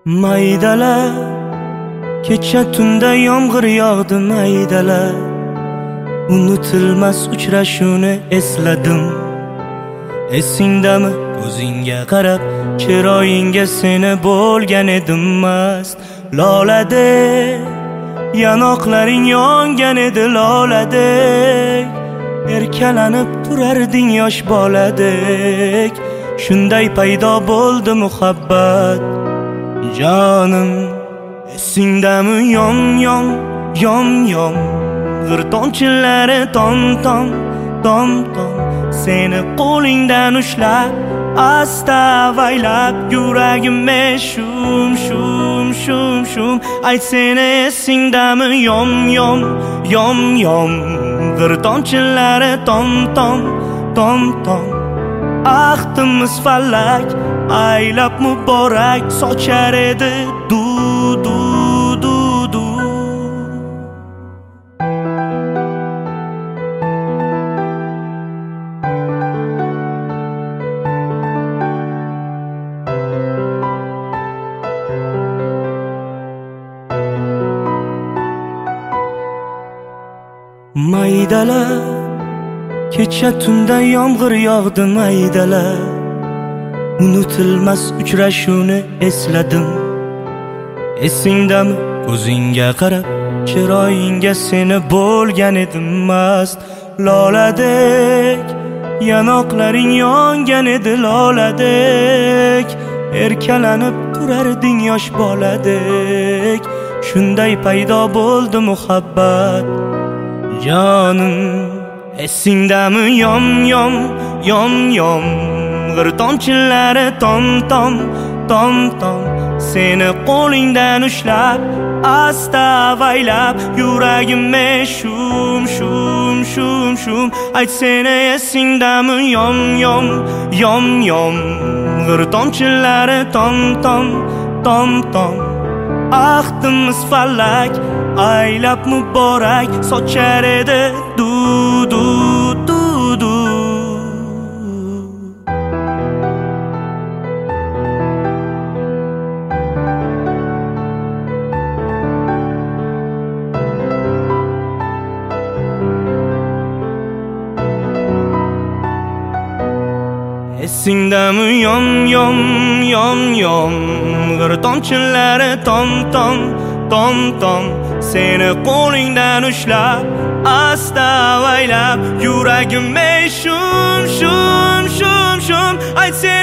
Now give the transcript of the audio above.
Maydalar, kecha tunda yomg'ir yog'di maydalar. Unutilmas uchrashuvni esladim. Esingdami ko'zingga qarab, chiroyingga seni bo'lgan edim mast. Loladek, yanoqlaring yongan edi loladek. Erkalanib turarding yosh boladek. Shunday paydo bo'ldi muhabbat. Jonim, esingdami yom yom, yom yom, g'irtonchilari tom tom, tom tom. Seni qo'lingdan ushlab, asta avaylab, yuragimga shum shum shum shum. Ayt seni esingdami yom yom, yom yom, g'irtonchilari tom tom, tom tom. Ahdimiz falak, aylab muborak sochar edi du du du du. Maydalar, kecha tunda yomg'ir yog'di maydalar. Unutilmas uchrashuvni esladim. Esingdami ko'zingga qarab, chiroyingga seni bo'lgan edim mast. Loladek, yanoqlaring yongan edi loladek. Erkalanib turarding yosh boladek. Shunday paydo bo'ldi muhabbat. Jonim, esingdami yom yom, yom yom, g'irtonchilari tom tom, tom tom. Seni qo'lingdan ushlab, asta avaylab, yuragimga shum shum shum shum. Ayt seni esingdami yom yom, yom yom, g'irtonchilari tom tom, tom tom. Ahdimiz falak, aylab muborak sochar edi du du du du. Esingdami yom yom, yom yom, g'irtonchilari tom tom, tom tom. Seni qo'lingdan ushlab, asta avaylab, yuragimga shum shum shum shum. Ayt